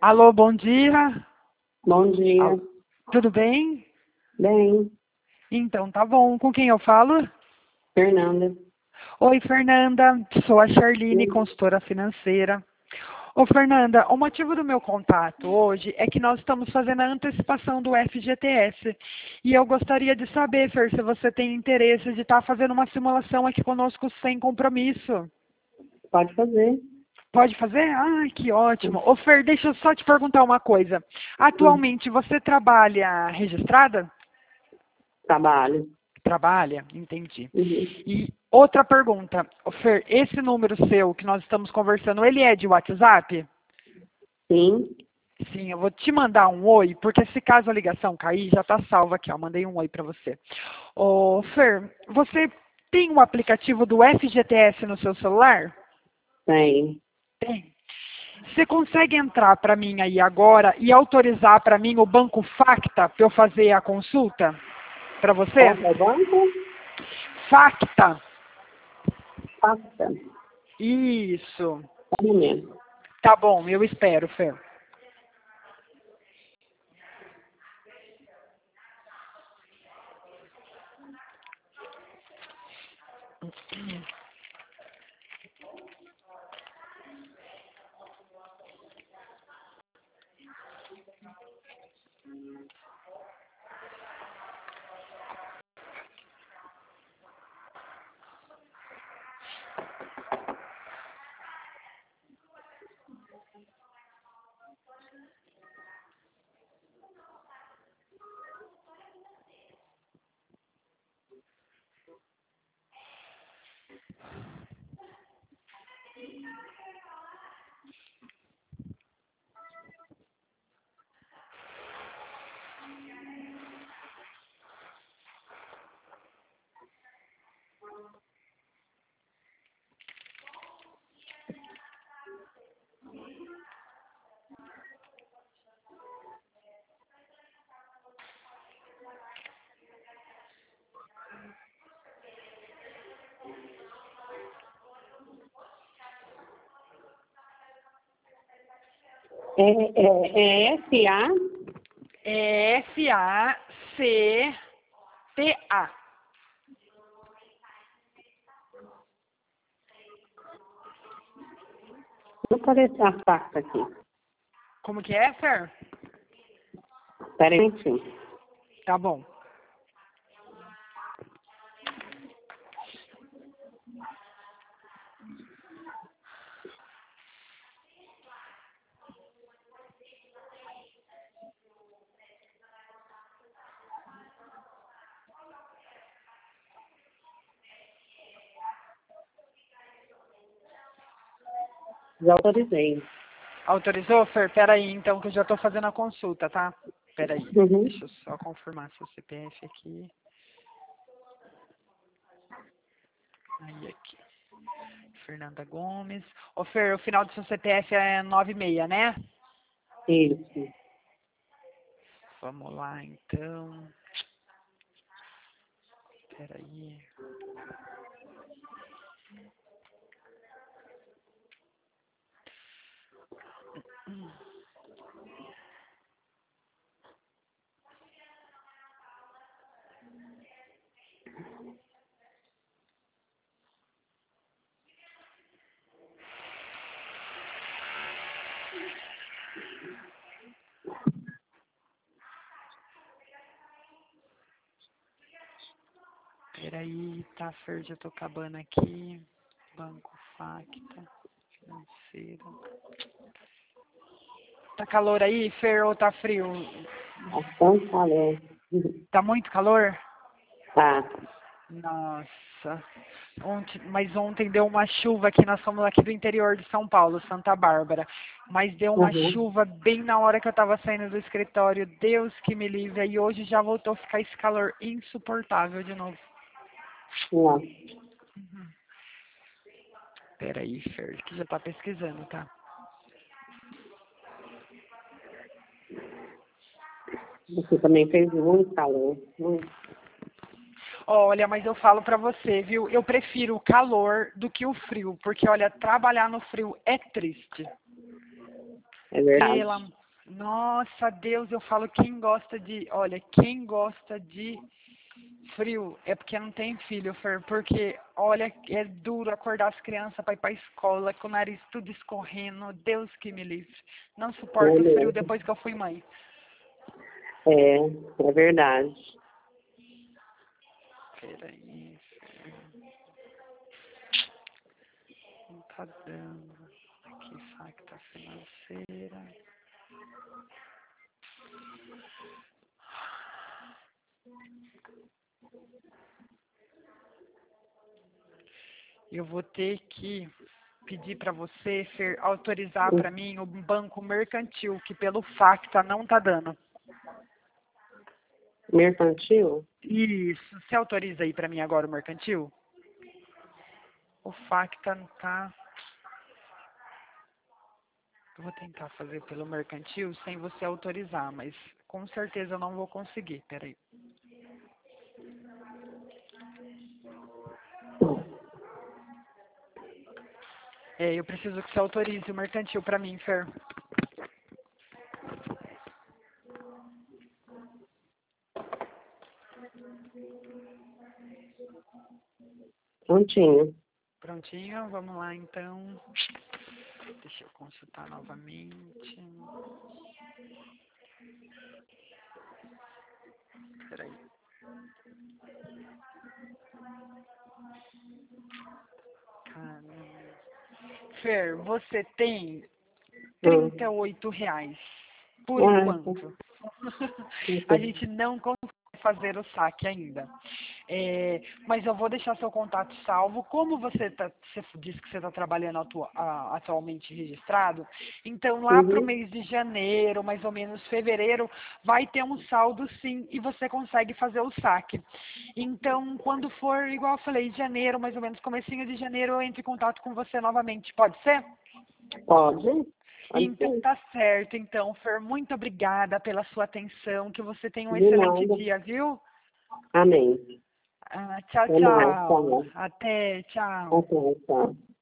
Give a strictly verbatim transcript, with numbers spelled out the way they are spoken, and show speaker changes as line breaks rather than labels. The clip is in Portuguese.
Alô, bom dia.
Bom dia.
Alô, tudo bem?
Bem,
Então, tá bom. Com quem eu falo?
Fernanda.
Oi, Fernanda. Sou a Charline,
Hum,
consultora financeira. Ô, Fernanda, o motivo do meu contato hoje é que nós estamos fazendo a antecipação do F G T S. E eu gostaria de saber, Fer, se você tem interesse de estar fazendo uma simulação aqui conosco sem compromisso.
Pode fazer.
Pode fazer? Ai, que ótimo. Ô, Fer, deixa eu só te perguntar uma coisa.
Hum,
Atualmente, você trabalha registrada?
Trabalho.
Trabalha? Entendi.
Uhum.
E outra pergunta, ô, Fer, esse número seu que nós estamos conversando, ele é de WhatsApp?
Sim.
Sim, eu vou te mandar um oi, porque se caso a ligação cair, já está salva aqui, ó. Mandei um oi para você. Ô, Fer, você tem o aplicativo do F G T S no seu celular?
Tem.
Tem. Você consegue entrar para mim aí agora e autorizar para mim o Banco Facta para eu fazer a consulta para você?
Qual que é o banco?
Facta.
Pasta.
Isso.
Só um momento.
Tá bom, eu espero, Fer.
É, é, é S A?
É F A C T A.
Não aparece a pasta aqui.
Como que é, Fer?
Espera aí. um minutinho.
Tá bom.
Já autorizei.
Autorizou, Fer? Peraí, então, que eu já estou fazendo a consulta, tá? Peraí.
Uhum.
Deixa eu só confirmar seu C P F aqui. Aí, aqui. Fernanda Gomes. Ô, Fer, o final do seu C P F é nove seis, né?
Isso.
Vamos lá, então. Peraí. Peraí, tá, Fer, já tô acabando aqui. Banco Facta, financeiro. Tá calor aí, Fer, ou tá frio?
Bastante calor. Uhum.
Tá muito calor?
Tá.
Nossa. Ontem, mas ontem deu uma chuva aqui, nós somos aqui do interior de São Paulo, Santa Bárbara. Mas deu uma
Uhum.
chuva bem na hora que eu tava saindo do escritório. Deus que me livre. E hoje já voltou a ficar esse calor insuportável de novo.
Não.
Peraí, Fer, que já tá pesquisando, tá?
Você também fez muito calor. Muito.
Olha, mas eu falo pra você, viu? Eu prefiro o calor do que o frio, porque olha, trabalhar no frio é triste.
É verdade.
Pela, Nossa, Deus, eu falo, quem gosta de... Olha, quem gosta de frio é porque não tem filho, Fer. Porque, olha, é duro acordar as crianças para ir para a escola com o nariz tudo escorrendo. Deus que me livre. Não
É
suporto frio
mesmo.
depois que eu fui mãe.
É, é verdade.
Peraí, Fer. Não tá dando. Aqui, facta financeira. Eu vou ter que pedir para você, Fer, autorizar para mim o banco mercantil, que pelo Facta não tá dando.
Mercantil?
Isso. Você autoriza aí para mim agora o mercantil? O Facta não tá... Eu vou tentar fazer pelo mercantil sem você autorizar, mas com certeza eu não vou conseguir. Peraí. É, eu preciso que você autorize o mercantil para mim, Fer.
Prontinho.
Prontinho? Vamos lá, então. Deixa eu consultar novamente. Peraí. Caramba. Fer, você tem
Hum.
trinta e oito reais, por
Ah,
enquanto.
tá.
A gente não consegue fazer o saque ainda. É, mas eu vou deixar seu contato salvo. Como você, tá, você disse que você está trabalhando atua, a, atualmente registrado, então lá para o
Uhum.
mês de janeiro, mais ou menos fevereiro, vai ter um saldo sim e você consegue fazer o saque. Então, quando for, igual eu falei, janeiro, mais ou menos comecinho de janeiro, eu entro em contato com você novamente. Pode ser?
Pode? Pode
Então
sim.
tá certo. Então, Fer, muito obrigada pela sua atenção. Que você tenha um
De
excelente
nada.
dia, viu?
Amém.
Ah, tchau,
Até mais.
tchau.
Tchau.
Até, tchau.
Até, tchau.